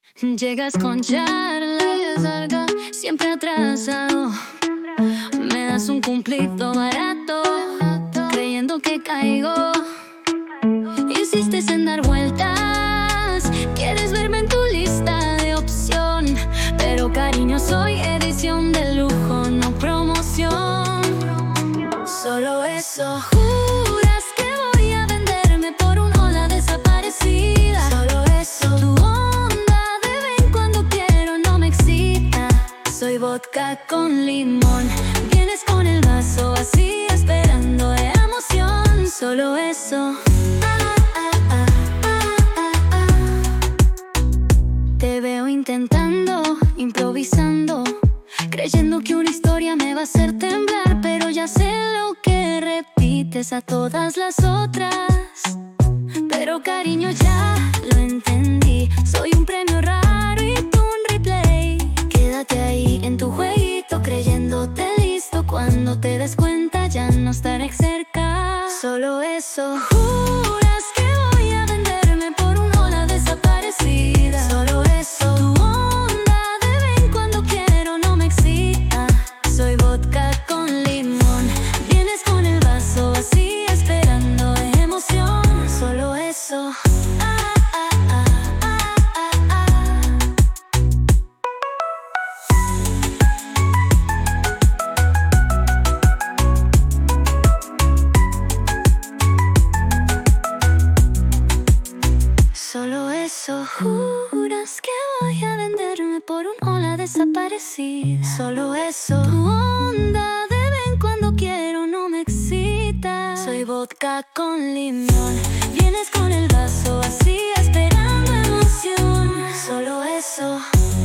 Llegas con charlas largas, siempre atrasado. Me das un cumplido barato, creyendo que caigo. Insistes en dar vueltas, quieres verme en tu lista de opción. Pero cariño, soy edición de lujo, no promoción. Solo eso. Juras que voy a venderme por un hola desaparecida. Solo eso. Tu onda de ven cuando quiero no me excita. Soy vodka con limón. Vienes con el vaso así esperando emoción. Solo eso. Te veo intentando, improvisando, creyendo que una historia me va a hacer temblar. Pero ya sé lo que repites a todas las otras. Pero cariño, ya lo entendí. Soy un premio raro y tú un replay. Quédate ahí en tu jueguito, creyéndote listo. Cuando te des cuenta ya no estaré cerca. Solo eso. Juras que voy a venderme por un hola desaparecida. Solo eso. Tu onda de ven cuando quiero no me excita. Soy vodka con limón. Vienes con el vaso así esperando emoción. Solo eso. Solo eso. Juras que voy a venderme por un hola desaparecida. Solo eso. Tu onda de ven cuando quiero no me excita. Soy vodka con limón. Vienes con el vaso así esperando emoción. Solo eso.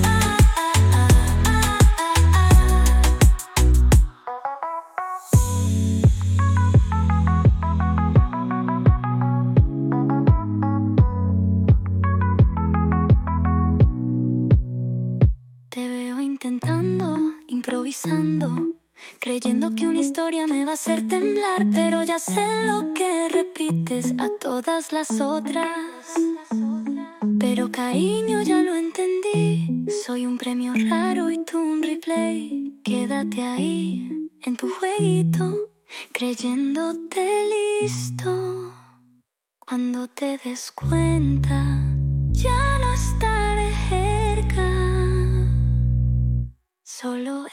Te veo intentando, improvisando, creyendo que una historia me va a hacer temblar. Pero ya sé lo que repites a todas las otras. Pero cariño, ya lo entendí. Soy un premio raro y tú un replay. Quédate ahí en tu jueguito, creyéndote listo. Cuando te des cuenta, ya no estaré cerca. Solo